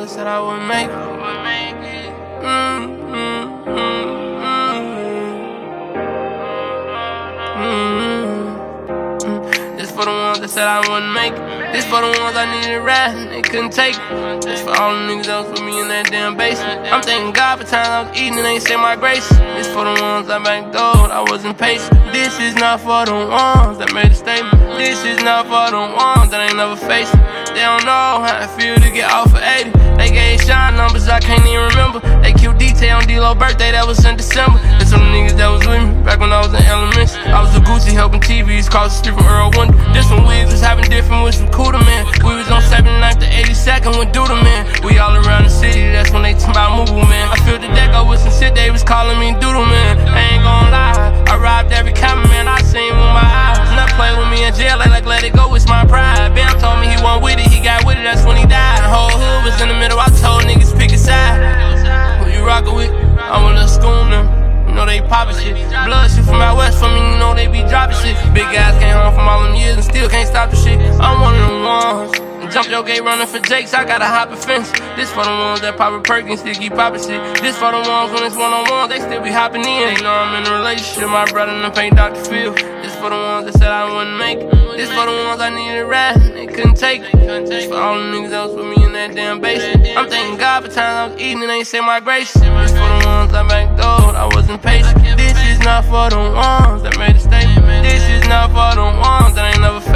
ones that said I wouldn't make it. This for the ones that said I wouldn't make it. This for the ones I needed to ride and they couldn't take it. This for all the niggas that was with me in that damn basement. I'm thanking God for times I was eating and they said my grace. This for the ones I backdoored, I wasn't patient. This is not for the ones that made a statement. This is not for the ones that ain't never faced it. They don't know how it feel to get off of 80. They gave shine numbers I can't even remember. They killed D-Tay on D-Lo's birthday, that was in December. And some niggas that was with me back when I was in elementary. I was a Gucci helping TVs cross the street from Earl Wonder. This one wigs was having different with some cooler man. We was on 79th to 82nd with Duda man. We all around the city, that's when they talk about Mugu man. I filled the deck up with some shit, they was calling me Doodle man. I ain't gon' lie, I robbed every cameraman I seen with my eyes. Not play with me in jail, they like let it go, it's my pride. Bam told me he wasn't with it, he got with it, that's when he died. The whole hood was in the middle, I told niggas pick a side. Who you rockin' with? I'm with a schooner. You know they poppin' shit. Blood shit from out west for me, you know they be dropping shit. Big guys came home from all them years and still can't stop the shit. I'm one of them ones. Jump your gate running for Jakes, I gotta hop a fence. This for the ones that poppin' Perkins, still keep poppin' shit. This for the ones when it's one-on-one, they still be hopping in. They know I'm in a relationship, my brother done paid Dr. Phil. This for the ones that said I wouldn't make it. This for the ones I needed to ride, they couldn't take it. This for all the niggas that was with me in that damn basement. I'm thanking God for times I was eating and they said my grace. This for the ones I backdoored, I wasn't patient. This is not for the ones that made a statement. This is not for the ones that ain't never